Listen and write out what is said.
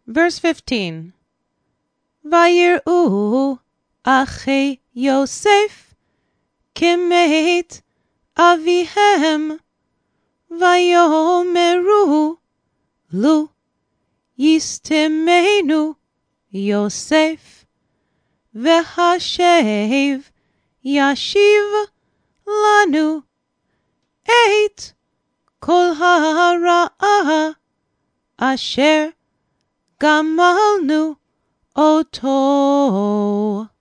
Verse 15. Vayir'u achei Yosef kemet avihem, vayomeru lu yistemenu Yosef, vehashev yashiv lanu et kol hara'ah asher gamalnu oto.